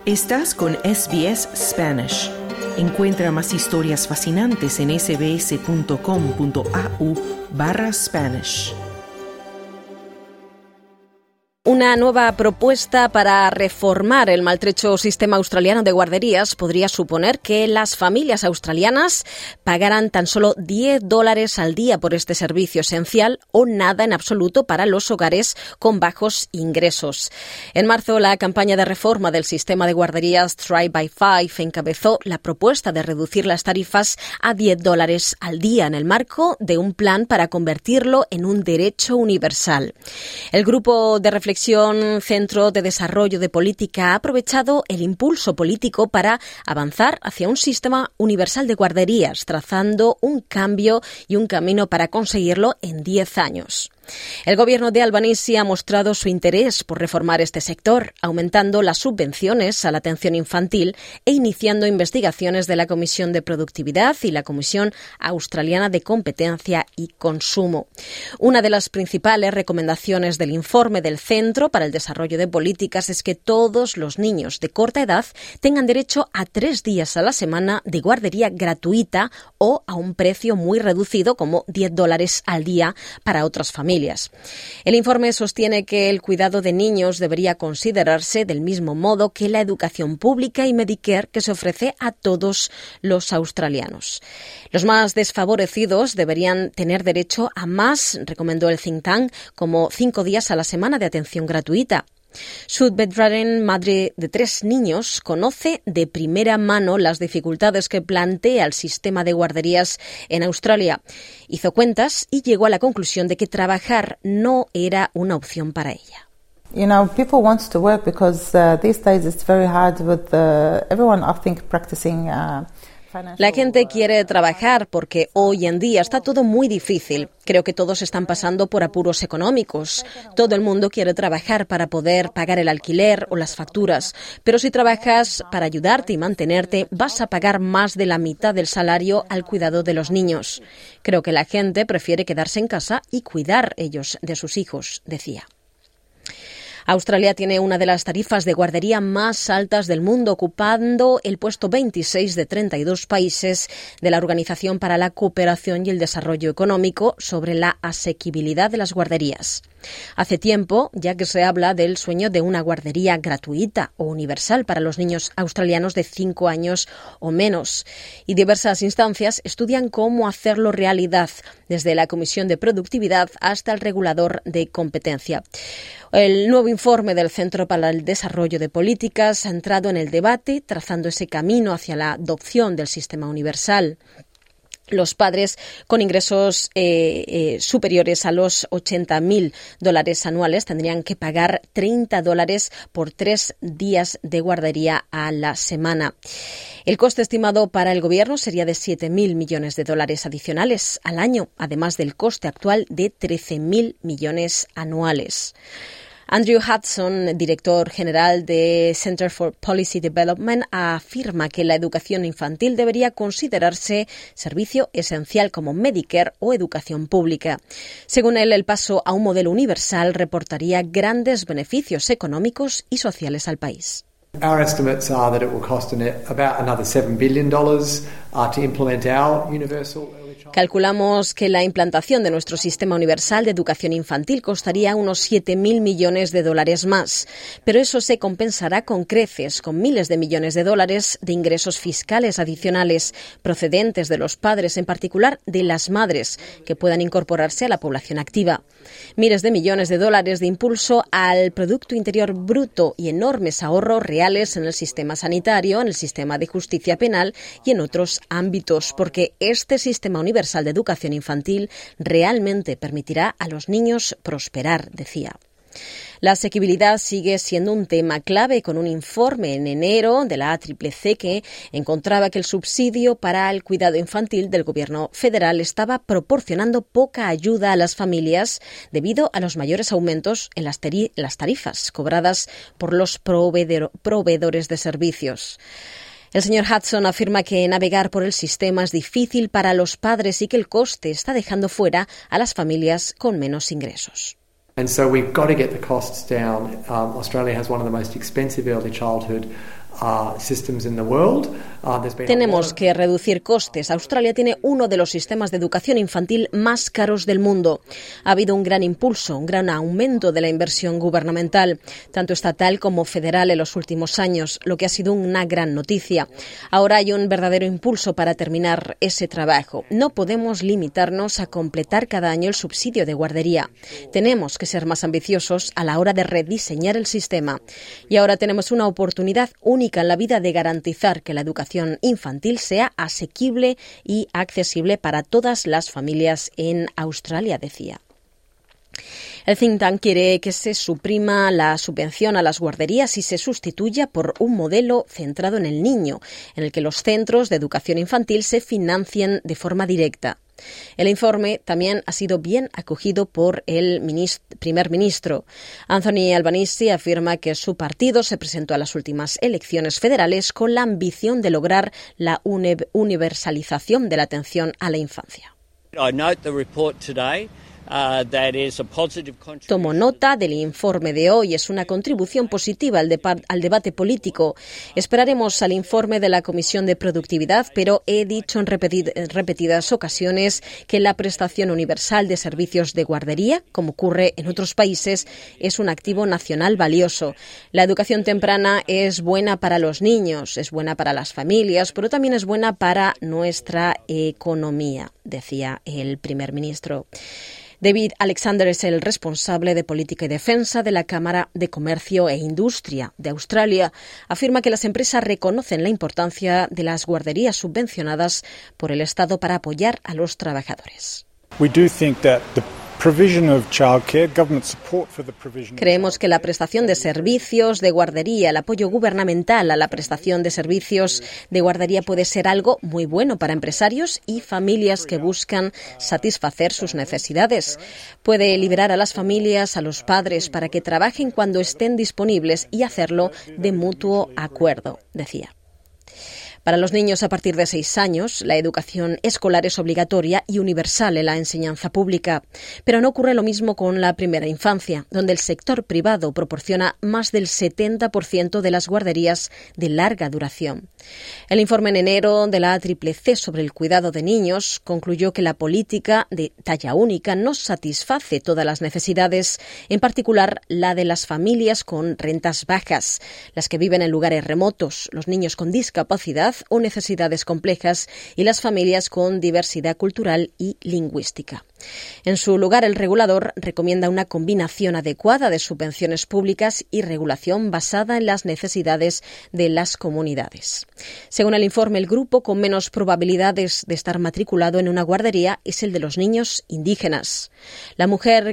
Estás con SBS Spanish. Encuentra más historias fascinantes en sbs.com.au/Spanish. Una nueva propuesta para reformar el maltrecho sistema australiano de guarderías podría suponer que las familias australianas pagaran tan solo $10 al día por este servicio esencial o nada en absoluto para los hogares con bajos ingresos. En marzo, la campaña de reforma del sistema de guarderías Thrive by Five encabezó la propuesta de reducir las tarifas a $10 al día en el marco de un plan para convertirlo en un derecho universal. El grupo de reflexión Centro de Desarrollo de Política ha aprovechado el impulso político para avanzar hacia un sistema universal de guarderías, trazando un cambio y un camino para conseguirlo en 10 años. El gobierno de Albanese ha mostrado su interés por reformar este sector, aumentando las subvenciones a la atención infantil e iniciando investigaciones de la Comisión de Productividad y la Comisión Australiana de Competencia y Consumo. Una de las principales recomendaciones del informe del Centro para el Desarrollo de Políticas es que todos los niños de corta edad tengan derecho a 3 días a la semana de guardería gratuita o a un precio muy reducido como $10 al día para otras familias. El informe sostiene que el cuidado de niños debería considerarse del mismo modo que la educación pública y Medicare que se ofrece a todos los australianos. Los más desfavorecidos deberían tener derecho a más, recomendó el think tank, como 5 días a la semana de atención gratuita. Sue Bedradden, madre de 3 niños, conoce de primera mano las dificultades que plantea el sistema de guarderías en Australia. Hizo cuentas y llegó a la conclusión de que trabajar no era una opción para ella. People want to work because these days it's very hard with everyone, I think, practicing. La gente quiere trabajar porque hoy en día está todo muy difícil. Creo que todos están pasando por apuros económicos. Todo el mundo quiere trabajar para poder pagar el alquiler o las facturas. Pero si trabajas para ayudarte y mantenerte, vas a pagar más de la mitad del salario al cuidado de los niños. Creo que la gente prefiere quedarse en casa y cuidar ellos de sus hijos, decía. Australia tiene una de las tarifas de guardería más altas del mundo, ocupando el puesto 26 de 32 países de la Organización para la Cooperación y el Desarrollo Económico sobre la asequibilidad de las guarderías. Hace tiempo ya que se habla del sueño de una guardería gratuita o universal para los niños australianos de 5 años o menos, y diversas instancias estudian cómo hacerlo realidad, desde la Comisión de Productividad hasta el regulador de competencia. El nuevo informe del Centro para el Desarrollo de Políticas ha entrado en el debate, trazando ese camino hacia la adopción del sistema universal. Los padres con ingresos superiores a los $80,000 anuales tendrían que pagar $30 por 3 días de guardería a la semana. El coste estimado para el gobierno sería de $7,000 millones adicionales al año, además del coste actual de $13,000 millones anuales. Andrew Hudson, director general de Centre for Policy Development, afirma que la educación infantil debería considerarse servicio esencial como Medicare o educación pública. Según él, el paso a un modelo universal reportaría grandes beneficios económicos y sociales al país. Our estimates are that it will cost about another $7 billion to implement our universal. Calculamos que la implantación de nuestro sistema universal de educación infantil costaría unos $7,000 millones más, pero eso se compensará con creces, con miles de millones de dólares de ingresos fiscales adicionales procedentes de los padres, en particular de las madres, que puedan incorporarse a la población activa. Miles de millones de dólares de impulso al Producto Interior Bruto y enormes ahorros reales en el sistema sanitario, en el sistema de justicia penal y en otros ámbitos, porque este sistema universal de educación infantil realmente permitirá a los niños prosperar, decía. La asequibilidad sigue siendo un tema clave, con un informe en enero de la ACCC que encontraba que el subsidio para el cuidado infantil del gobierno federal estaba proporcionando poca ayuda a las familias debido a los mayores aumentos en las tarifas cobradas por los proveedores de servicios. El señor Hudson afirma que navegar por el sistema es difícil para los padres y que el coste está dejando fuera a las familias con menos ingresos. And so we've got to get the costs down. Australia has one of the most expensive early childhood systems in the world. Tenemos que reducir costes. Australia tiene uno de los sistemas de educación infantil más caros del mundo. Ha habido un gran impulso, un gran aumento de la inversión gubernamental, tanto estatal como federal en los últimos años, lo que ha sido una gran noticia. Ahora hay un verdadero impulso para terminar ese trabajo. No podemos limitarnos a completar cada año el subsidio de guardería. Tenemos que ser más ambiciosos a la hora de rediseñar el sistema. Y ahora tenemos una oportunidad única en la vida de garantizar que la educación infantil sea asequible y accesible para todas las familias en Australia, decía. El think tank quiere que se suprima la subvención a las guarderías y se sustituya por un modelo centrado en el niño, en el que los centros de educación infantil se financien de forma directa. El informe también ha sido bien acogido por el primer ministro. Anthony Albanese afirma que su partido se presentó a las últimas elecciones federales con la ambición de lograr la universalización de la atención a la infancia. Tomo nota del informe de hoy. Es una contribución positiva al debate político. Esperaremos al informe de la Comisión de Productividad, pero he dicho en repetidas ocasiones que la prestación universal de servicios de guardería, como ocurre en otros países, es un activo nacional valioso. La educación temprana es buena para los niños, es buena para las familias, pero también es buena para nuestra economía, decía el primer ministro. David Alexander es el responsable de Política y Defensa de la Cámara de Comercio e Industria de Australia. Afirma que las empresas reconocen la importancia de las guarderías subvencionadas por el Estado para apoyar a los trabajadores. Creemos que la prestación de servicios de guardería, el apoyo gubernamental a la prestación de servicios de guardería puede ser algo muy bueno para empresarios y familias que buscan satisfacer sus necesidades. Puede liberar a las familias, a los padres, para que trabajen cuando estén disponibles y hacerlo de mutuo acuerdo, decía. Para los niños a partir de 6 años, la educación escolar es obligatoria y universal en la enseñanza pública. Pero no ocurre lo mismo con la primera infancia, donde el sector privado proporciona más del 70% de las guarderías de larga duración. El informe en enero de la ACCC sobre el cuidado de niños concluyó que la política de talla única no satisface todas las necesidades, en particular la de las familias con rentas bajas, las que viven en lugares remotos, los niños con discapacidad o necesidades complejas y las familias con diversidad cultural y lingüística. En su lugar, el regulador recomienda una combinación adecuada de subvenciones públicas y regulación basada en las necesidades de las comunidades. Según el informe, el grupo con menos probabilidades de estar matriculado en una guardería es el de los niños indígenas. La mujer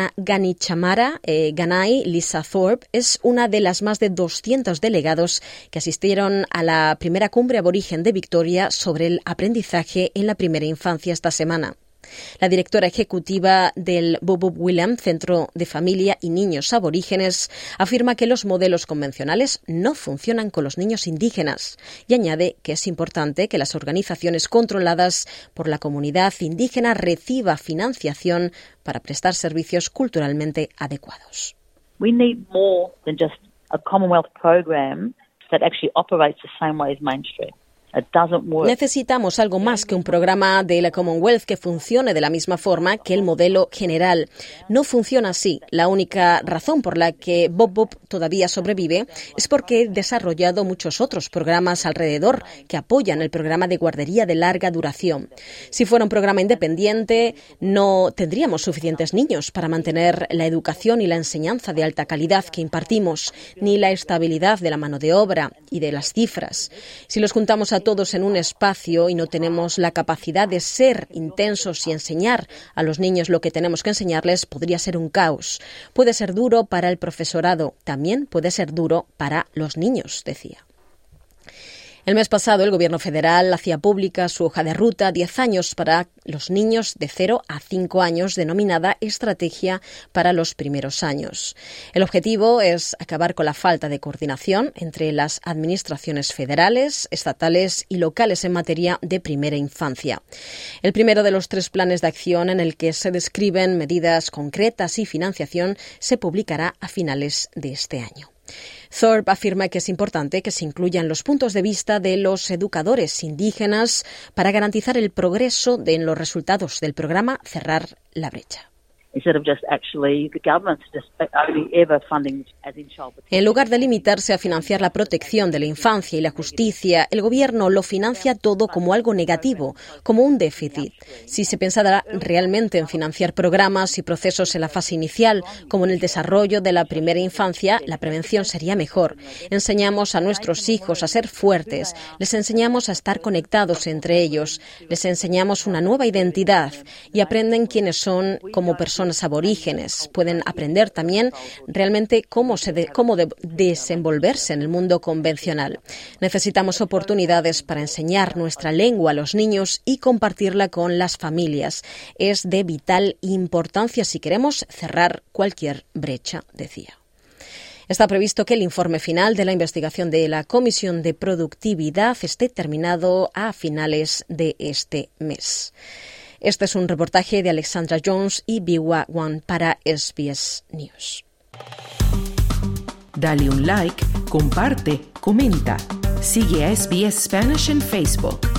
Ganichamara Ganai Lisa Thorpe es una de las más de 200 delegados que asistieron a la primera cumbre aborigen de Victoria sobre el aprendizaje en la primera infancia esta semana. La directora ejecutiva del Bob William Centro de Familia y Niños Aborígenes afirma que los modelos convencionales no funcionan con los niños indígenas y añade que es importante que las organizaciones controladas por la comunidad indígena reciban financiación para prestar servicios culturalmente adecuados. We need more than just a Commonwealth program that actually operates the same way as mainstream. Necesitamos algo más que un programa de la Commonwealth que funcione de la misma forma que el modelo general. No funciona así. La única razón por la que Bob todavía sobrevive es porque he desarrollado muchos otros programas alrededor que apoyan el programa de guardería de larga duración. Si fuera un programa independiente, no tendríamos suficientes niños para mantener la educación y la enseñanza de alta calidad que impartimos, ni la estabilidad de la mano de obra y de las cifras. Si los juntamos a todos en un espacio y no tenemos la capacidad de ser intensos y enseñar a los niños lo que tenemos que enseñarles, podría ser un caos. Puede ser duro para el profesorado, también puede ser duro para los niños, decía. El mes pasado, el Gobierno federal hacía pública su hoja de ruta 10 años para los niños de 0 a 5 años, denominada Estrategia para los primeros años. El objetivo es acabar con la falta de coordinación entre las administraciones federales, estatales y locales en materia de primera infancia. El primero de los 3 planes de acción en el que se describen medidas concretas y financiación se publicará a finales de este año. Thorpe afirma que es importante que se incluyan los puntos de vista de los educadores indígenas para garantizar el progreso en los resultados del programa Cerrar la Brecha. En lugar de limitarse a financiar la protección de la infancia y la justicia, el gobierno lo financia todo como algo negativo, como un déficit. Si se pensara realmente en financiar programas y procesos en la fase inicial, como en el desarrollo de la primera infancia, la prevención sería mejor. Enseñamos a nuestros hijos a ser fuertes, les enseñamos a estar conectados entre ellos, les enseñamos una nueva identidad y aprenden quiénes son como personas aborígenes. Pueden aprender también realmente cómo desenvolverse en el mundo convencional. Necesitamos oportunidades para enseñar nuestra lengua a los niños y compartirla con las familias. Es de vital importancia si queremos cerrar cualquier brecha, decía. Está previsto que el informe final de la investigación de la Comisión de Productividad esté terminado a finales de este mes. Este es un reportaje de Alexandra Jones y Biwa Wan para SBS News. Dale un like, comparte, comenta. Sigue a SBS Spanish en Facebook.